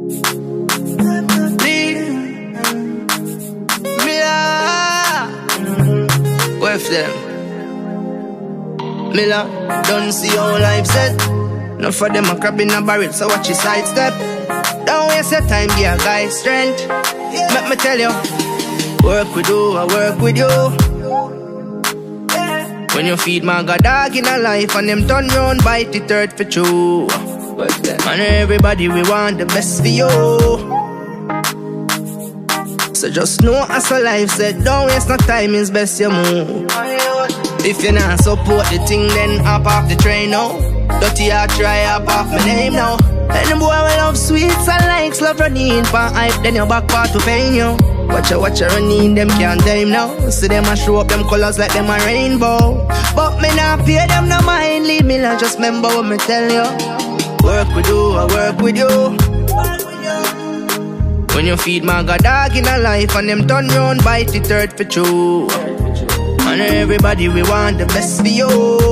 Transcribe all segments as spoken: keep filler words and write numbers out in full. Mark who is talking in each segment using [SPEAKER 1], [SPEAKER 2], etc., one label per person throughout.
[SPEAKER 1] With them Miller, don't see how life set. Enough for them a crab in a barrel, so watch your sidestep. Don't waste your time, give a guy strength. Let me tell you, work with you, I work with you. When you feed my god dog in a life and them turn round, bite the third for true. And everybody we want the best for you. So just know as a life said, don't waste no time, it's best you move. If you not support the thing, then hop off the train now. Dirty heart try hop off my name now. And the boy will love sweets and likes love running for hype, then your back part to pain you. Watch you, watch you running, them can't tame now. See them a show up them colors like them a rainbow. But me not pay them no mind, leave me like just remember what me tell you. Work with you, I work with you. When you feed my god dog in a life and them turn round, bite the third for true. And everybody we want the best for you.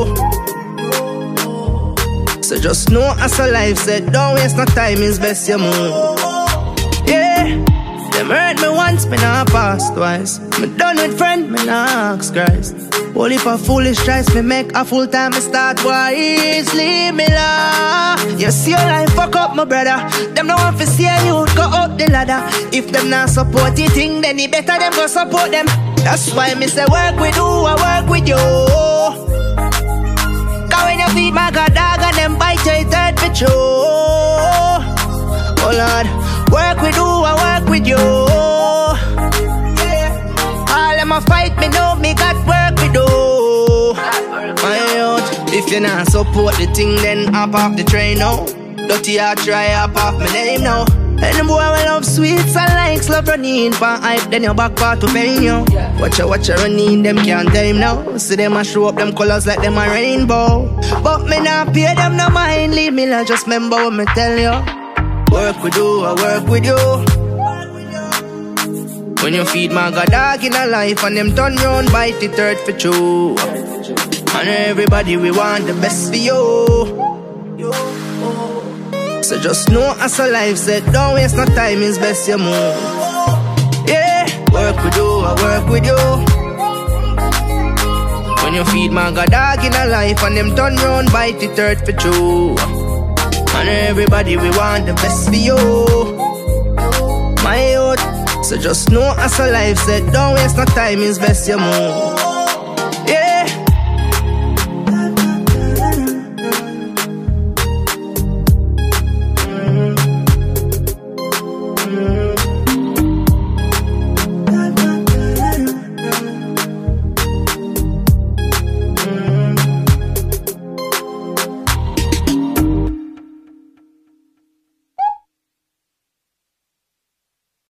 [SPEAKER 1] So just know as a life said, don't waste no time, it's best you move. Yeah, them hurt me once, me not pass twice. Me done with friend, me not ask Christ. Only for foolish tries, me make a full time, me start wise. Leave me la. You see your life fuck up, my brother. Them no want to see you go up the ladder. If them not support the thing, then it better them go support them. That's why me say work with you, I work with you. Cause when you feed my god dog and them bite your third for true. Oh Lord, work with you, I work with you. All them a fight me know me got work with you. My youth, if you not support the thing, then hop off the train now. Dirty heart try hop off my name now. And the boy will love sweets and likes love running for hype, then your back part to pain you. Watch you, watch you running, them can't tame now. See them a show up them colors like them a rainbow. But me not pay them no mind, leave me like just remember what me tell you. Work with you, I work with you. When you feed my god dog in a life and them turn round, bite the third for true. And everybody we want the best for you. So just know as a life said, don't waste no time, it's best you move. Yeah, work with you, I work with you. When you feed my god dog in a life and them turn round, bite the third for true. And everybody we want the best for you. My youth, so just know as a life said, don't waste no time, it's best you move.